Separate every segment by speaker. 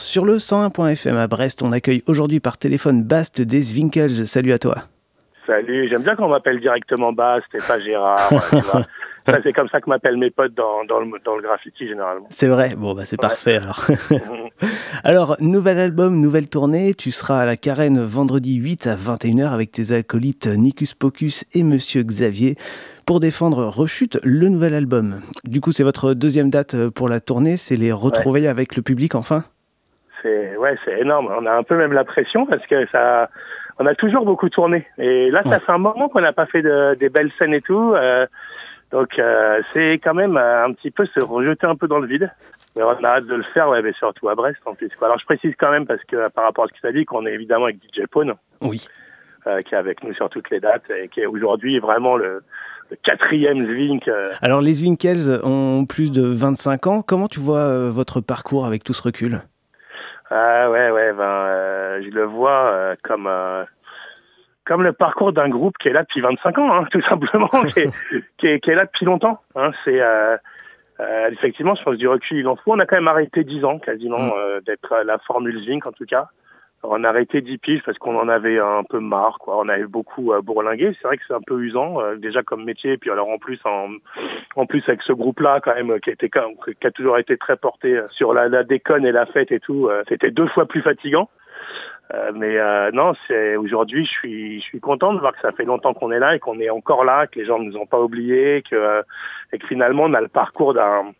Speaker 1: Sur le 101.fm à Brest, on accueille aujourd'hui par téléphone Bast des Zwinkels. Salut à toi.
Speaker 2: Salut, j'aime bien quand on m'appelle directement Bast et pas Gérard. Voilà, tu vois. Ça, c'est comme ça que m'appellent mes potes dans le graffiti généralement.
Speaker 1: C'est vrai, bon bah c'est
Speaker 2: Ouais.
Speaker 1: parfait alors. Alors, nouvel album, nouvelle tournée, tu seras à la Carène vendredi 8 à 21h avec tes acolytes Nicus Pocus et Monsieur Xavier pour défendre Rechute, le nouvel album. Du coup, c'est votre deuxième date pour la tournée, c'est les retrouvailles avec le public enfin ?
Speaker 2: C'est énorme. On a un peu même la pression parce que on a toujours beaucoup tourné. Et là, ça fait un moment qu'on n'a pas fait des belles scènes et tout. Donc, c'est quand même un petit peu se rejeter un peu dans le vide. Mais on a hâte de le faire, mais surtout à Brest en plus. Alors, je précise quand même parce que par rapport à ce que tu as dit, qu'on est évidemment avec DJ Pone.
Speaker 1: Oui.
Speaker 2: Qui est avec nous sur toutes les dates et qui est aujourd'hui vraiment le quatrième Zwink.
Speaker 1: Alors, les Zwinkels ont plus de 25 ans. Comment tu vois votre parcours avec tout ce recul ?
Speaker 2: Je le vois comme le parcours d'un groupe qui est là depuis 25 ans, hein, tout simplement, qui est là depuis longtemps. Hein. C'est effectivement, je pense du recul, il en faut. On a quand même arrêté 10 ans quasiment d'être la formule Zwink en tout cas. On a arrêté 10 piges parce qu'on en avait un peu marre, quoi. On avait beaucoup bourlingué. C'est vrai que c'est un peu usant, déjà comme métier. Puis alors en plus avec ce groupe-là, quand même, qui a toujours été très porté sur la déconne et la fête et tout, c'était 2 fois plus fatigant. Non, aujourd'hui, je suis content de voir que ça fait longtemps qu'on est là et qu'on est encore là, que les gens ne nous ont pas oubliés, et que finalement on a le parcours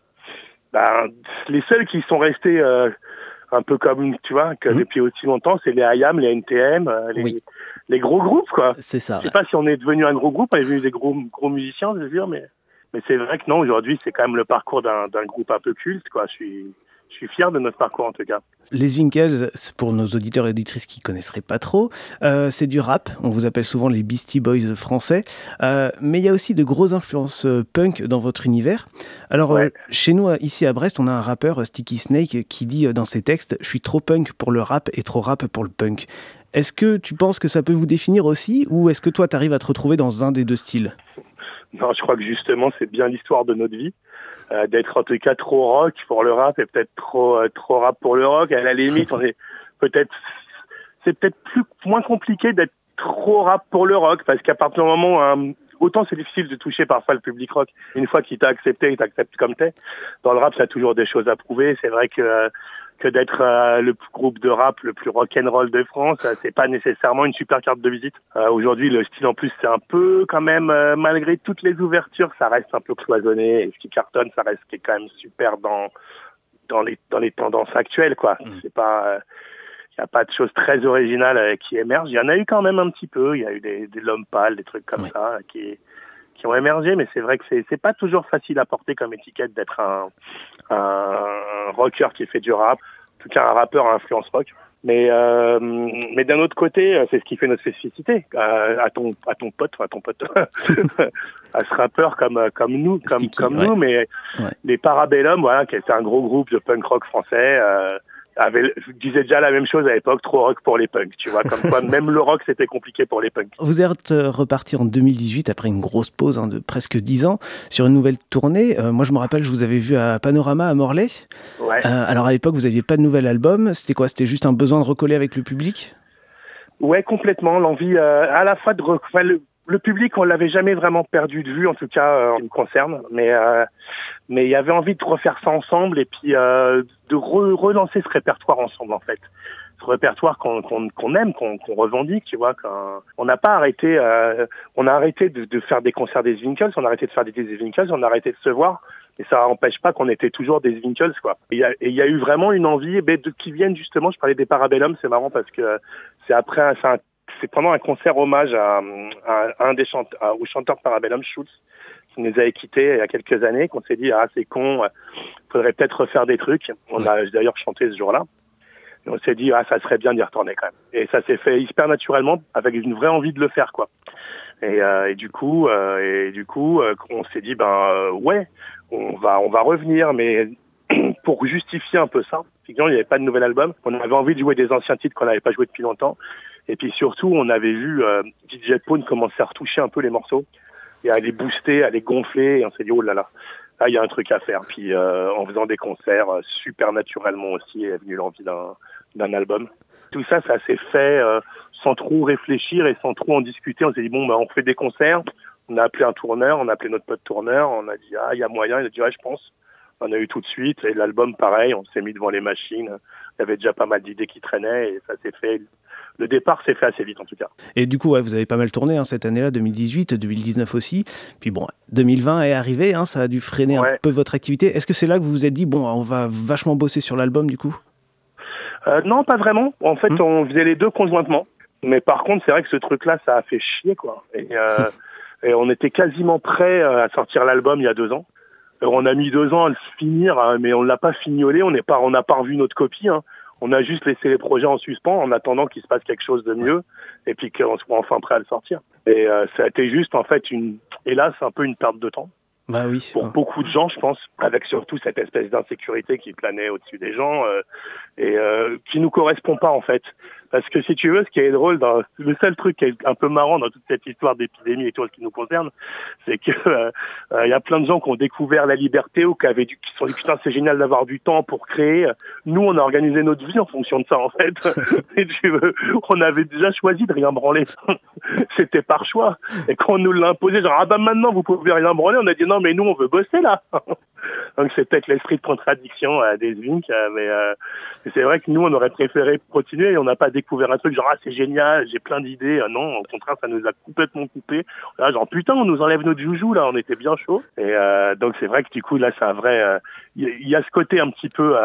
Speaker 2: les seuls qui sont restés un peu comme, tu vois, que depuis aussi longtemps, c'est les IAM, les NTM, les gros groupes, quoi.
Speaker 1: C'est ça.
Speaker 2: Je sais pas si on est devenu un gros groupe, on est devenu des gros musiciens, je veux dire, mais c'est vrai que non, aujourd'hui, c'est quand même le parcours d'un groupe un peu culte, quoi. Je suis fier de notre parcours, en tout cas.
Speaker 1: Les Zwinkels, pour nos auditeurs et auditrices qui ne connaisseraient pas trop, c'est du rap. On vous appelle souvent les Beastie Boys français. Mais il y a aussi de grosses influences punk dans votre univers. Alors, chez nous, ici à Brest, on a un rappeur, Sticky Snake, qui dit dans ses textes « Je suis trop punk pour le rap et trop rap pour le punk ». Est-ce que tu penses que ça peut vous définir aussi, ou est-ce que toi, tu arrives à te retrouver dans un des deux styles ?
Speaker 2: Non, je crois que justement, c'est bien l'histoire de notre vie. D'être en tout cas trop rock pour le rap et peut-être trop rap pour le rock. À la limite, c'est peut-être moins compliqué d'être trop rap pour le rock parce qu'à partir du moment autant c'est difficile de toucher parfois le public rock. Une fois qu'il t'a accepté, il t'accepte comme t'es. Dans le rap, ça a toujours des choses à prouver. C'est vrai que d'être le groupe de rap le plus rock'n'roll de France, c'est pas nécessairement une super carte de visite. Aujourd'hui, le style en plus, c'est un peu quand même, malgré toutes les ouvertures, ça reste un peu cloisonné. Et ce qui cartonne, ça reste qui est quand même super dans les tendances actuelles, quoi. C'est pas, il y a pas de choses très originales qui émergent. Il y en a eu quand même un petit peu. Il y a eu des l'homme pâle, des trucs comme ça qui ont émergé, mais c'est vrai que c'est pas toujours facile à porter comme étiquette d'être un rocker qui fait du rap, en tout cas un rappeur à influence rock. Mais d'un autre côté, c'est ce qui fait notre spécificité. À ton pote, à ce rappeur comme nous, comme nous, mais les Parabellum, voilà, qui était un gros groupe de punk rock français. Je disais déjà la même chose à l'époque, trop rock pour les punks, tu vois, comme quoi même le rock c'était compliqué pour les punks.
Speaker 1: Vous êtes reparti en 2018 après une grosse pause de presque 10 ans sur une nouvelle tournée. Moi je me rappelle, je vous avais vu à Panorama à Morlaix.
Speaker 2: Ouais.
Speaker 1: Alors à l'époque vous n'aviez pas de nouvel album, c'était quoi ? C'était juste un besoin de recoller avec le public ?
Speaker 2: Ouais, complètement, l'envie à la fois de le public, on l'avait jamais vraiment perdu de vue, en tout cas, en ce qui me concerne. Mais il y avait envie de refaire ça ensemble et puis de relancer ce répertoire ensemble, en fait. Ce répertoire qu'on aime, qu'on revendique, tu vois. On n'a pas arrêté, on a arrêté de faire des concerts des Zwinkels, on a arrêté de faire des Zwinkels, on a arrêté de se voir. Et ça n'empêche pas qu'on était toujours des Zwinkels, quoi. Et il y a eu vraiment une envie, qui viennent justement, je parlais des Parabellum, c'est marrant parce que c'est pendant un concert hommage à un des au chanteur de Parabellum, Schulz, qui nous a quittés il y a quelques années, qu'on s'est dit, c'est con, faudrait peut-être refaire des trucs. On a d'ailleurs chanté ce jour-là. Et on s'est dit, ça serait bien d'y retourner quand même. Et ça s'est fait hyper naturellement, avec une vraie envie de le faire, quoi. Et du coup, on s'est dit, on va revenir, mais pour justifier un peu ça, effectivement, il n'y avait pas de nouvel album. On avait envie de jouer des anciens titres qu'on n'avait pas joué depuis longtemps. Et puis surtout, on avait vu DJ Pone commencer à retoucher un peu les morceaux et à les booster, à les gonfler. Et on s'est dit, oh là là, là, il y a un truc à faire. Puis en faisant des concerts, super naturellement aussi, est venue l'envie d'un album. Tout ça, ça s'est fait sans trop réfléchir et sans trop en discuter. On s'est dit, bon, on fait des concerts. On a appelé un tourneur, on a appelé notre pote tourneur. On a dit, il y a moyen. Il a dit, ouais, je pense. On a eu tout de suite. Et l'album, pareil, on s'est mis devant les machines. Il y avait déjà pas mal d'idées qui traînaient et ça s'est fait. Le départ s'est fait assez vite, en tout cas.
Speaker 1: Et du coup, vous avez pas mal tourné cette année-là, 2018, 2019 aussi. Puis bon, 2020 est arrivé, ça a dû freiner un peu votre activité. Est-ce que c'est là que vous vous êtes dit, bon, on va vachement bosser sur l'album, du coup ?
Speaker 2: Non, pas vraiment. En fait, on faisait les deux conjointement. Mais par contre, c'est vrai que ce truc-là, ça a fait chier, quoi. Et on était quasiment prêt à sortir l'album il y a 2 ans. On a mis 2 ans à le finir, mais on l'a pas fignolé. On n'a pas revu notre copie. On a juste laissé les projets en suspens en attendant qu'il se passe quelque chose de mieux et puis qu'on soit enfin prêt à le sortir. Et ça a été juste, en fait, hélas, un peu une perte de temps.
Speaker 1: Bah oui.
Speaker 2: Pour beaucoup de gens, je pense, avec surtout cette espèce d'insécurité qui planait au-dessus des gens et qui nous correspond pas, en fait. Parce que si tu veux, ce qui est drôle, le seul truc qui est un peu marrant dans toute cette histoire d'épidémie et tout ce qui nous concerne, c'est que y a plein de gens qui ont découvert la liberté ou qui se sont dit putain c'est génial d'avoir du temps pour créer. Nous on a organisé notre vie en fonction de ça en fait. Et tu veux, on avait déjà choisi de rien branler. C'était par choix. Et quand on nous l'a imposé, genre maintenant vous pouvez rien branler, on a dit non mais nous on veut bosser là. Donc c'est peut-être l'esprit de contradiction des Zinc, mais c'est vrai que nous on aurait préféré continuer et on n'a pas découvert un truc genre c'est génial, j'ai plein d'idées. Non, au contraire ça nous a complètement coupé. Là, genre putain on nous enlève notre joujou là, on était bien chaud. Et donc c'est vrai que du coup là c'est un vrai, il y a ce côté un petit peu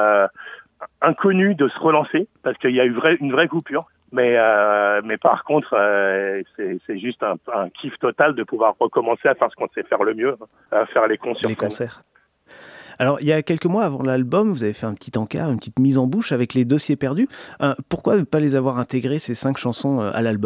Speaker 2: inconnu de se relancer parce qu'il y a eu une vraie coupure. Mais par contre, c'est juste un kiff total de pouvoir recommencer à faire ce qu'on sait faire le mieux, à faire les
Speaker 1: concerts. Alors, il y a quelques mois avant l'album, vous avez fait un petit encart, une petite mise en bouche avec les dossiers perdus. Pourquoi ne pas les avoir intégrés, ces 5 chansons, à l'album ?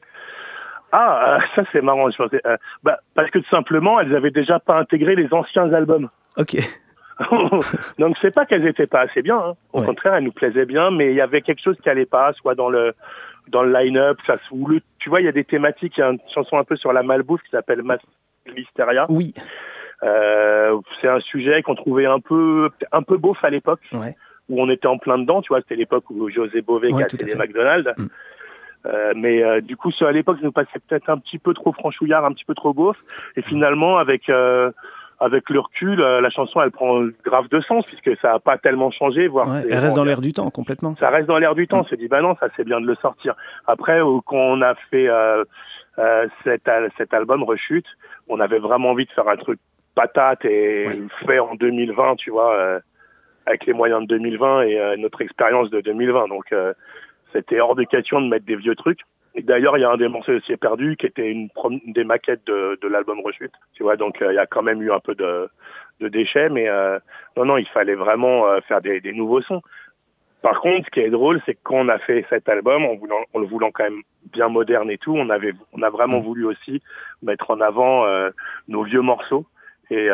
Speaker 2: Ça c'est marrant. Je pensais, parce que tout simplement, elles avaient déjà pas intégré les anciens albums.
Speaker 1: Ok.
Speaker 2: Donc c'est pas qu'elles étaient pas assez bien. Au contraire, elles nous plaisaient bien, mais il y avait quelque chose qui allait pas, soit dans le line-up, tu vois, il y a des thématiques. Il y a une chanson un peu sur la malbouffe qui s'appelle Listeria.
Speaker 1: Oui.
Speaker 2: C'est un sujet qu'on trouvait un peu beauf à l'époque, où on était en plein dedans, tu vois, c'était l'époque où José Bové cassait les McDonald's. Mais du coup, à l'époque, ça nous passait peut-être un petit peu trop franchouillard, un petit peu trop beauf. Et finalement, avec le recul, la chanson, elle prend grave de sens, puisque ça n'a pas tellement changé.
Speaker 1: Elle reste dans l'air du temps, complètement.
Speaker 2: Ça reste dans l'air du temps. On s'est dit, non, ça c'est bien de le sortir. Après, quand on a fait cet album Rechute, on avait vraiment envie de faire un truc patate et fait en 2020, tu vois, avec les moyens de 2020 et notre expérience de 2020. Donc, c'était hors de question de mettre des vieux trucs. Et d'ailleurs, il y a un des morceaux aussi perdu qui était une des maquettes de l'album Rechute. Tu vois, donc il y a quand même eu un peu de déchets, mais non, il fallait vraiment faire des nouveaux sons. Par contre, ce qui est drôle, c'est que quand on a fait cet album, en le voulant quand même bien moderne et tout, on a vraiment voulu aussi mettre en avant nos vieux morceaux et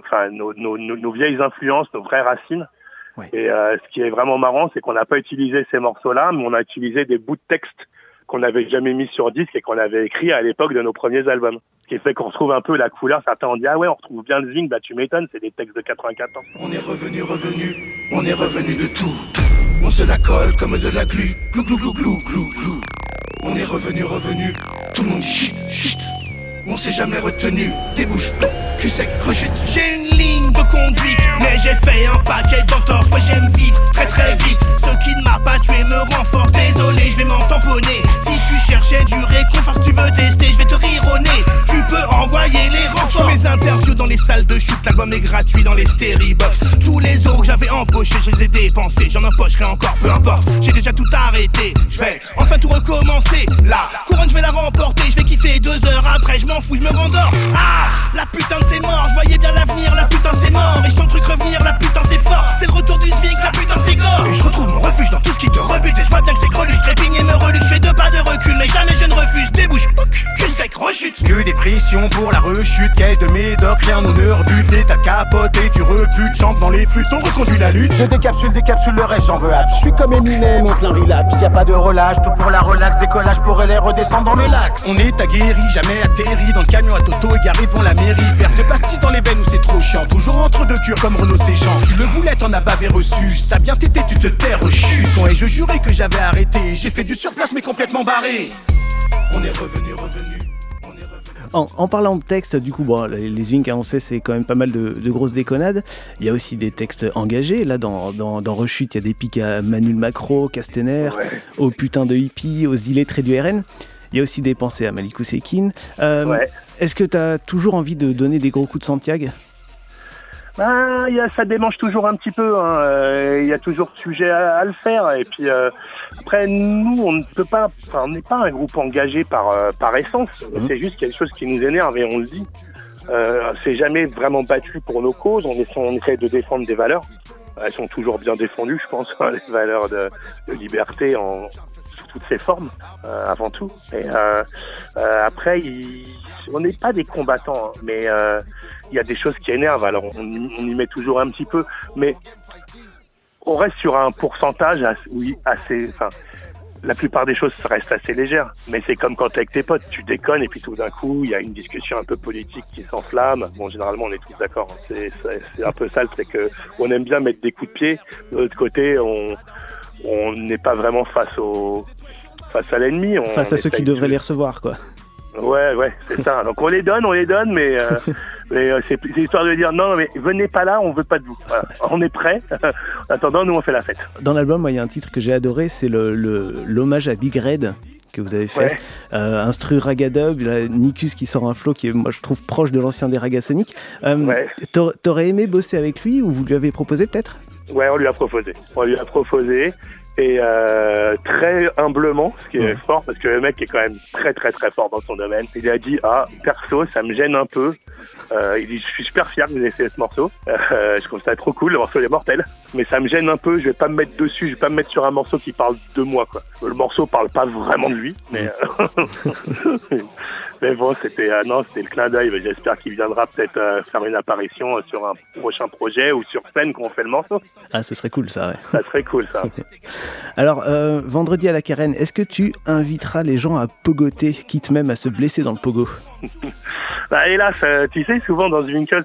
Speaker 2: nos vieilles influences, nos vraies racines. Ouais. Et ce qui est vraiment marrant, c'est qu'on n'a pas utilisé ces morceaux-là, mais on a utilisé des bouts de texte qu'on n'avait jamais mis sur disque et qu'on avait écrit à l'époque de nos premiers albums. Ce qui fait qu'on retrouve un peu la couleur. Certains ont dit on retrouve bien le Zinc, tu m'étonnes, c'est des textes de 94.
Speaker 3: On est revenu, on est revenu de tout. On se la colle comme de la glu, glou glou glou glou glou glou. On est revenu, tout le monde dit chut, chut. On s'est jamais retenu, débouche, cul sec, rechute. J'ai une ligne de conduite, mais j'ai fait un paquet d'entorses. Ouais, j'aime vivre très très vite. Ce qui ne m'a pas tué me renforce. Désolé, je vais m'en tamponner. Si tu cherchais du réconfort, si tu veux tester, je vais te rire au nez. Tu peux envoyer les renforts. Mes interviews dans les salles de chute, l'album est gratuit dans les Steribox. Tous les euros que j'avais empochés, je les ai dépensés. J'en empocherai encore, peu importe. J'ai déjà tout arrêté. Je vais enfin tout recommencer. La couronne, je vais la remporter. Je vais kiffer 2 heures après, je m'en fous, je me rendors. La putain de c'est mort, je voyais bien l'avenir, la putain c'est mort. Et je sens le truc revenir, la putain c'est fort. C'est le retour du Zwick, la putain c'est gore. Et je retrouve mon refuge dans tout ce qui te rebute. Et je vois bien que c'est greluche, trépigne et me reluque. Je fais 2 pas de recul, mais jamais je ne refuse. Débouche, cul sec, rechute.
Speaker 4: Que des prises
Speaker 3: munitions pour la rechute. Caisse de médoc, rien nous ne rebute. Des tas de capotes et tu rebutes. Chante dans les flûtes, on reconduit la lutte.
Speaker 4: Je décapsule, le reste j'en veux hâte. Je suis comme Eminem en plein relapse. Y'a pas de relâche, tout pour la relax. Décollage pour les redescendre dans le lax.
Speaker 3: On est aguerri, jamais atterri. Dans le camion à Toto égaré devant la mairie. Perce de pastis dans les veines où c'est trop chiant. Toujours entre deux cures comme Renaud Séchant. Tu le voulais, t'en as bavé reçu. T'as bien tété, tu te tais, rechute. Et je jurais que j'avais arrêté. J'ai fait du surplace mais complètement barré. On est revenu.
Speaker 1: En parlant de texte, du coup, bon, les Zwinks, on sait, c'est quand même pas mal de grosses déconnades. Il y a aussi des textes engagés. Là, dans Rechute, il y a des pics à Manu Macro, Castaner, au putain de hippie, aux illettrés du RN. Il y a aussi des pensées à Malik Oussekine. Est-ce que tu as toujours envie de donner des gros coups de Santiago ?
Speaker 2: Ça démange toujours un petit peu, il y a toujours sujet à le faire, et puis après nous on ne peut pas, on n'est pas un groupe engagé par essence, c'est juste quelque chose qui nous énerve et on le dit, c'est jamais vraiment battu pour nos causes, on essaie de défendre des valeurs, elles sont toujours bien défendues je pense, les valeurs de liberté sous toutes ses formes, avant tout, et après on n'est pas des combattants, mais il y a des choses qui énervent, alors on y met toujours un petit peu, mais on reste sur un pourcentage assez, la plupart des choses restent assez légères, mais c'est comme quand t'es avec tes potes, tu déconnes et puis tout d'un coup il y a une discussion un peu politique qui s'enflamme. Bon, généralement on est tous d'accord, c'est un peu ça, c'est que on aime bien mettre des coups de pied, de l'autre côté on n'est pas vraiment face à l'ennemi,
Speaker 1: face à ceux qui devraient les recevoir, quoi.
Speaker 2: Ouais, c'est ça. Donc on les donne, mais c'est histoire de dire non, mais venez pas là, on veut pas de vous. Voilà. On est prêts. En attendant, nous on fait la fête.
Speaker 1: Dans l'album, il y a un titre que j'ai adoré, c'est l'hommage à Big Red que vous avez fait. Instru ragadub, Nikus qui sort un flow qui est, moi je trouve, proche de l'ancien des Ragasonic. T'aurais aimé bosser avec lui ou vous lui avez proposé peut-être ?
Speaker 2: Ouais, on lui a proposé. Et très humblement, ce qui est fort, parce que le mec est quand même très très très fort dans son domaine. Il a dit perso, ça me gêne un peu. Il dit, je suis super fier que vous ayez fait ce morceau. Je trouve ça trop cool, le morceau est mortel. Mais ça me gêne un peu, je vais pas me mettre dessus, je vais pas me mettre sur un morceau qui parle de moi, quoi. Le morceau parle pas vraiment de lui, mais mais bon, c'était le clin d'œil. J'espère qu'il viendra peut-être faire une apparition sur un prochain projet ou sur scène quand on fait le morceau.
Speaker 1: Ah, ce serait cool ça, ouais.
Speaker 2: Ça serait cool ça.
Speaker 1: Alors, vendredi à la Carène, est-ce que tu inviteras les gens à pogoter, quitte même à se blesser dans le pogo ?
Speaker 2: Hélas, tu sais, souvent dans Zwinkels,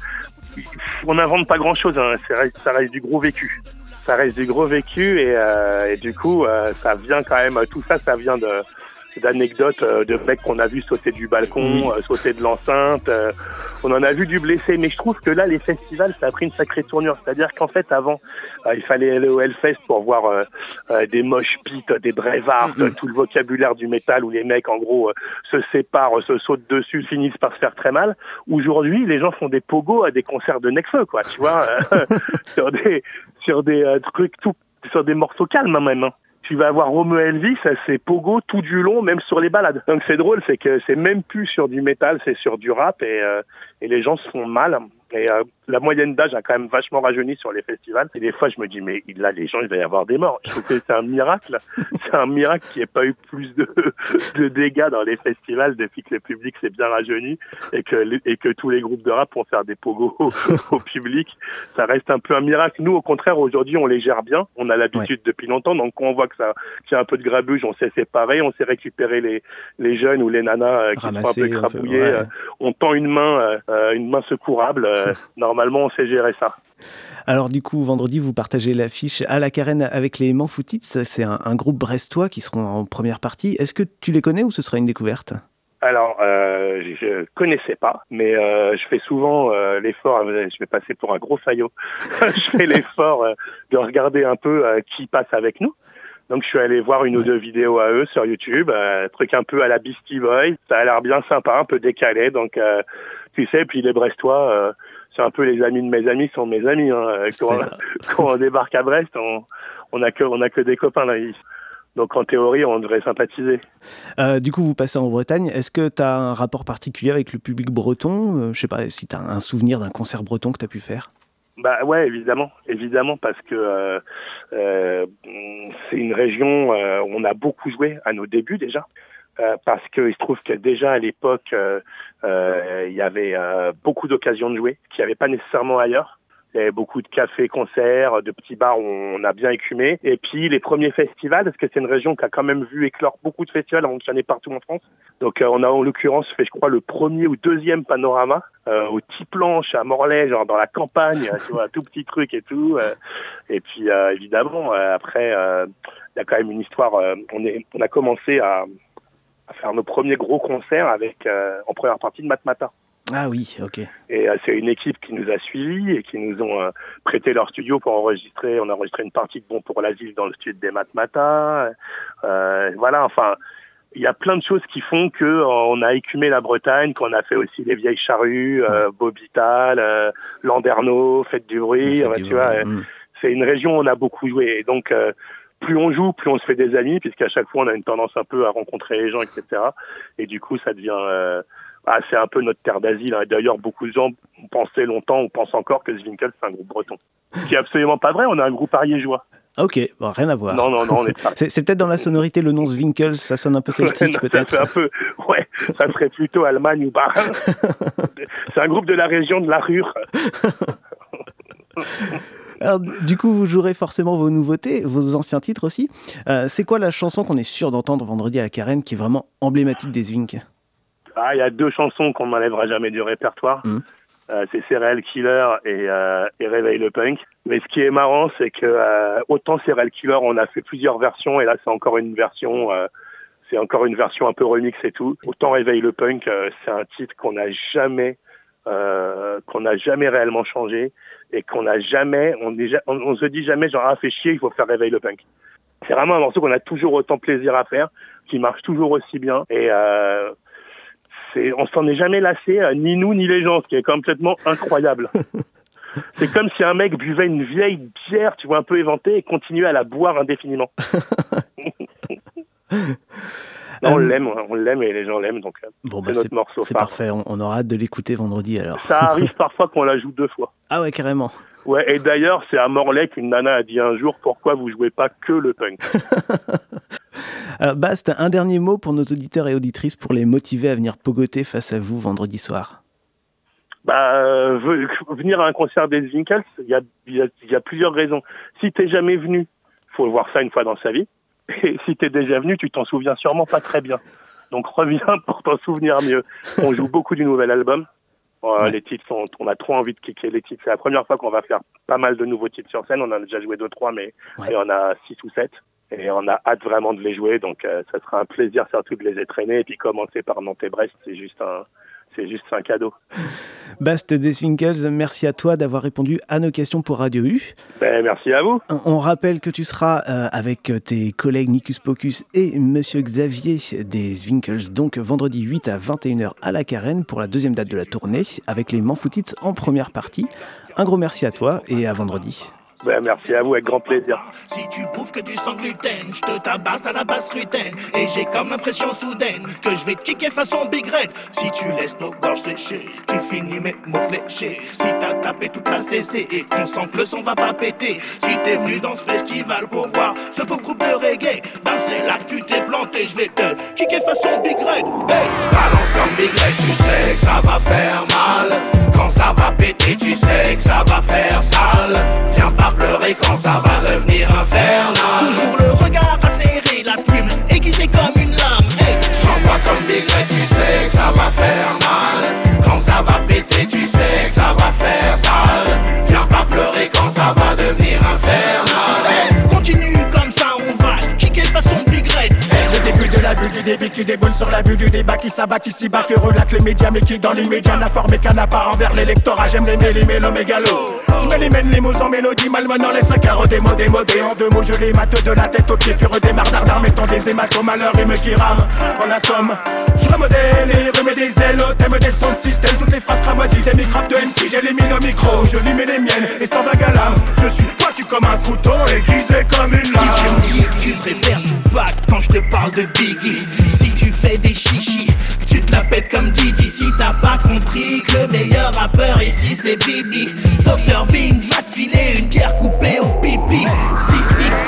Speaker 2: on n'invente pas grand-chose, hein. Ça reste du gros vécu. Ça reste du gros vécu et du coup, ça vient quand même, tout ça, ça vient d'anecdotes de mecs qu'on a vu sauter du balcon, sauter de l'enceinte. On en a vu du blessé, mais je trouve que là, les festivals, ça a pris une sacrée tournure. C'est-à-dire qu'en fait, avant, il fallait aller au Hellfest pour voir des mosh pits, des bravehearts, tout le vocabulaire du métal où les mecs, en gros, se séparent, se sautent dessus, finissent par se faire très mal. Aujourd'hui, les gens font des pogos à des concerts de Nekfeu, quoi, tu vois, sur des trucs sur des morceaux calmes, même, hein. Tu vas avoir Romeo Elvis, c'est pogo tout du long, même sur les balades. Donc c'est drôle, c'est que c'est même plus sur du métal, c'est sur du rap et les gens se font mal. Et la moyenne d'âge a quand même vachement rajeuni sur les festivals. Et des fois, je me dis, mais là, les gens, il va y avoir des morts. Je trouve que c'est un miracle. C'est un miracle qu'il n'y ait pas eu plus de dégâts dans les festivals depuis que le public s'est bien rajeuni et que tous les groupes de rap vont faire des pogos au public. Ça reste un peu un miracle. Nous, au contraire, aujourd'hui, on les gère bien. On a l'habitude depuis longtemps. Donc, quand on voit qu'il y a un peu de grabuge, on s'est séparés, on s'est récupéré les jeunes ou les nanas qui sont un peu crabouillés. On tend une main secourable. Normalement, on sait gérer ça.
Speaker 1: Alors du coup, vendredi, vous partagez l'affiche à la Carène avec les Manfoutits. C'est un groupe brestois qui seront en première partie. Est-ce que tu les connais ou ce sera une découverte ?
Speaker 2: Alors, je connaissais pas, mais je fais souvent l'effort, je vais passer pour un gros faillot, je fais l'effort de regarder un peu qui passe avec nous. Donc je suis allé voir une ou deux vidéos à eux sur YouTube, truc un peu à la Beastie Boys, ça a l'air bien sympa, un peu décalé, donc tu sais, puis les Brestois, c'est un peu les amis de mes amis sont mes amis, hein. Quand on débarque à Brest, on a que des copains là. Donc en théorie, on devrait sympathiser.
Speaker 1: Du coup, vous passez en Bretagne. Est-ce que tu as un rapport particulier avec le public breton ? Je sais pas si tu as un souvenir d'un concert breton que tu as pu faire.
Speaker 2: Bah ouais, évidemment, parce que c'est une région où on a beaucoup joué à nos débuts déjà. parce qu'il se trouve que déjà à l'époque, il y avait beaucoup d'occasions de jouer, qu'il n'y avait pas nécessairement ailleurs. Il y avait beaucoup de cafés, concerts, de petits bars où on a bien écumé. Et puis les premiers festivals, parce que c'est une région qui a quand même vu éclore beaucoup de festivals avant qu'il y en ait partout en France. Donc on a en l'occurrence fait, je crois, le premier ou deuxième Panorama au Tiplanche à Morlaix, genre dans la campagne, tu vois, tout petit truc et tout. Et puis évidemment, après, il y a quand même une histoire. On a commencé à faire nos premiers gros concerts avec en première partie de Matmata.
Speaker 1: Ah oui, ok.
Speaker 2: Et c'est une équipe qui nous a suivis et qui nous ont prêté leur studio pour enregistrer. On a enregistré une partie de Bon pour l'asile dans le studio des Matmata. Voilà, enfin, il y a plein de choses qui font que on a écumé la Bretagne, qu'on a fait aussi les Vieilles Charrues, Bobital, Landerneau, Fête du Bruit. Tu vois, c'est une région où on a beaucoup joué. Et donc, plus on joue, plus on se fait des amis, puisqu'à chaque fois, on a une tendance un peu à rencontrer les gens, etc. Et du coup, ça devient... c'est un peu notre terre d'asile. D'ailleurs, beaucoup de gens pensaient longtemps ou pensent encore que Zwinkels, c'est un groupe breton. Ce qui est absolument pas vrai, on a un groupe ariégeois.
Speaker 1: Ok, bon, rien à voir.
Speaker 2: Non, on est pas.
Speaker 1: C'est peut-être dans la sonorité, le nom Zwinkels, ça sonne un peu celtique, peut-être.
Speaker 2: C'est un peu, ouais, ça serait plutôt Allemagne ou Bas-Rhin. C'est un groupe de la région de la Ruhr.
Speaker 1: Alors, du coup, vous jouerez forcément vos nouveautés, vos anciens titres aussi. C'est quoi la chanson qu'on est sûr d'entendre vendredi à la Carène qui est vraiment emblématique des Zwink?
Speaker 2: Il y a 2 chansons qu'on n'enlèvera jamais du répertoire. C'est Serial Killer et Réveille le Punk. Mais ce qui est marrant, c'est que autant Serial Killer, on a fait plusieurs versions, et là c'est encore une version un peu remix et tout. Autant Réveille le Punk, c'est un titre qu'on n'a jamais réellement changé, et qu'on n'a jamais, on se dit jamais genre fait chier, il faut faire Réveille le Punk. C'est vraiment un morceau qu'on a toujours autant plaisir à faire, qui marche toujours aussi bien, et on s'en est jamais lassé, ni nous ni les gens, ce qui est complètement incroyable. C'est comme si un mec buvait une vieille bière, tu vois, un peu éventée, et continuait à la boire indéfiniment. On l'aime et les gens l'aiment, donc c'est notre morceau.
Speaker 1: C'est parfait, on aura hâte de l'écouter vendredi alors.
Speaker 2: Ça arrive parfois qu'on la joue 2 fois.
Speaker 1: Ah ouais, carrément.
Speaker 2: Ouais, et d'ailleurs, c'est à Morlaix qu'une nana a dit un jour, pourquoi vous jouez pas que le punk?
Speaker 1: Bast, un dernier mot pour nos auditeurs et auditrices pour les motiver à venir pogoter face à vous vendredi soir.
Speaker 2: Venir à un concert des Zwinkels, il y a plusieurs raisons. Si t'es jamais venu, faut voir ça une fois dans sa vie. Et si t'es déjà venu, tu t'en souviens sûrement pas très bien. Donc reviens pour t'en souvenir mieux. On joue beaucoup du nouvel album. Ouais. Les titres on a trop envie de kicker les titres. C'est la première fois qu'on va faire pas mal de nouveaux titres sur scène. On en a déjà joué 2-3, mais il y en a 6 ou 7. Et on a hâte vraiment de les jouer. Donc ça sera un plaisir surtout de les étraîner. Et puis commencer par Nantes et Brest, c'est juste un cadeau.
Speaker 1: Bast des Zwinkels, merci à toi d'avoir répondu à nos questions pour Radio U.
Speaker 2: Merci à vous.
Speaker 1: On rappelle que tu seras avec tes collègues Nicus Pocus et Monsieur Xavier des Zwinkels, donc vendredi 8 à 21h à la Carène pour la deuxième date de la tournée, avec les Manfoutits en première partie. Un gros merci à toi et à vendredi.
Speaker 2: Merci à vous, avec grand plaisir.
Speaker 3: Si tu bouffes que du sang gluten, je te tabasse à la basse gluten. Et j'ai comme l'impression soudaine que je vais te kicker façon Big Red. Si tu laisses nos gorges sécher, tu finis mes mots fléchés. Si t'as tapé toute la CC et qu'on sent que le son va pas péter. Si t'es venu dans ce festival pour voir ce pauvre groupe de reggae, ben c'est là que tu t'es planté, je vais te kicker façon Big Red. Hey, balance comme Big Red, tu sais que ça va faire mal. Quand ça va péter, tu sais que ça va faire sale. Viens pas pleurer quand ça va devenir infernal. Toujours le regard acéré, la plume aiguisée comme une lame. Hey, j'envoie comme Big Red, tu sais que ça va faire mal. Quand ça va péter, tu sais que ça va faire sale. Viens pas pleurer quand ça va devenir infernal. Hey, continue comme ça, on va kicker façon Big Red. C'est le début de la bulle du débit qui déboule sur la bulle du débat qui s'abat ici-bas, que relaxe les médias, mais qui dans l'immédiat n'a formé qu'un appart envers l'électorat. J'aime les mélos mégalos. Je me les mène les mots en mélodie, malmenant les 5 carreaux démodés. En 2 mots, je les mate de la tête aux pieds, puis redémarre d'ardard, mettant des hématomes à leur rime qui rame en atome. Je remodèle et remets des ailes au thème des sons de système. Toutes les phrases cramoisies des microbes de MC, j'élimine au micro, je lui mets les miennes et sans vague à l'âme. Je suis pointu comme un couteau, aiguisé comme une lame. Si tu me dis que tu préfères Tupac quand je te parle de Biggie, si tu fais des chichis, tu te la pètes comme Didi. Si t'as pas compris que le meilleur rappeur ici c'est Bibi, Dr Vince va te filer une pierre coupée au pipi. Si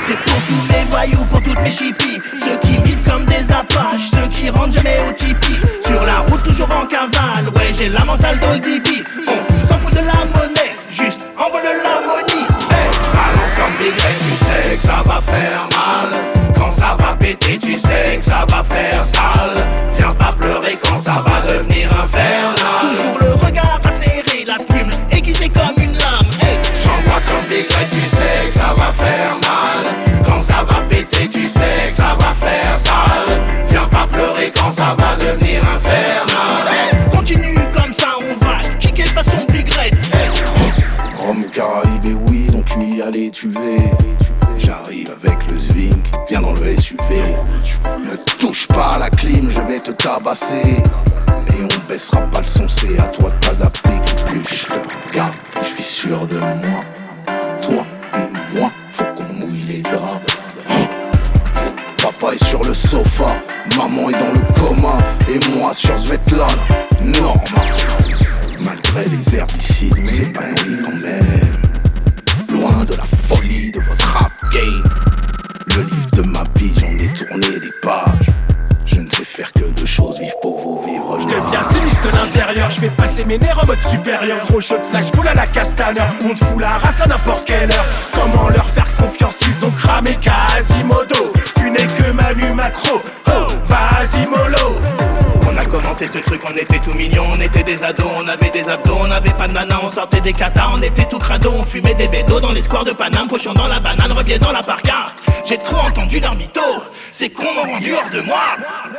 Speaker 3: C'est pour tous mes voyous, pour toutes mes chippies, ceux qui vivent comme des apaches, ceux qui rentrent jamais au tipi. Sur la route toujours en cavale, ouais j'ai la mentale d'Oldipi. On s'en fout de la monnaie, juste envoie de l'harmonie. Hey, balance comme Big Red, tu sais que ça va faire mal. Quand ça va péter, tu sais que ça va faire sale. Viens pas pleurer quand ça va devenir infernal. Toujours le regard acéré, la plume aiguisée comme une lame. Hey, j'envoie comme Big Red, tu sais que ça va faire mal. Quand ça va péter, tu sais que ça va faire sale. Viens pas pleurer quand ça va devenir infernal. Hey, continue comme ça, on va kicker façon Big Red. Hey.
Speaker 5: Rome, Caraïbes et oui, donc tu y allais, tu vais. J'arrive avec le Zwink, viens dans le SUV. Ne touche pas à la clim, je vais te tabasser. Et on baissera pas le son, c'est à toi de t'adapter. Plus je te regarde, plus je suis sûr de moi. Toi et moi, faut qu'on mouille les draps. Papa est sur le sofa, maman est dans le coma. Et moi sur Svetlana, normal. Malgré les herbicides, on s'épanouit quand même. Loin de la folie de votre rap game. Le livre de ma vie, j'en ai tourné des pages. Je ne sais faire que deux choses, vivre pour vous, vivre.
Speaker 4: Je deviens sinistre de l'intérieur, je vais passer mes nerfs en mode supérieur. Gros shot flash, boule à la castaneur. On te fout la race à n'importe quelle heure. Comment leur faire confiance, ils ont cramé Quasimodo. Tu n'es que Manu Macro, oh, vas-y mollo.
Speaker 3: On a commencé ce truc, on était tout mignons, on était des ados, on avait des abdos, on avait pas de nana, on sortait des katas, on était tout crado, on fumait des bédos dans les squares de Paname, cochon dans la banane, rebier dans la parka. J'ai trop entendu leur mytho, ces cons m'ont rendu hors de moi.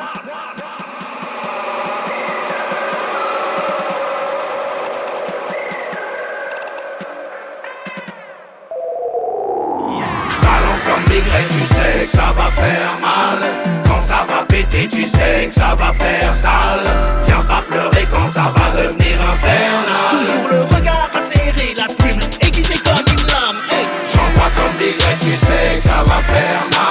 Speaker 3: J'balance comme Big Red, tu sais que ça va faire mal. Quand ça va péter, tu sais que ça va faire sale. Viens pas pleurer quand ça va devenir infernal. Toujours le regard acéré, la plume aiguisée comme une lame. Hey. J'envoie comme Big Red, tu sais que ça va faire mal.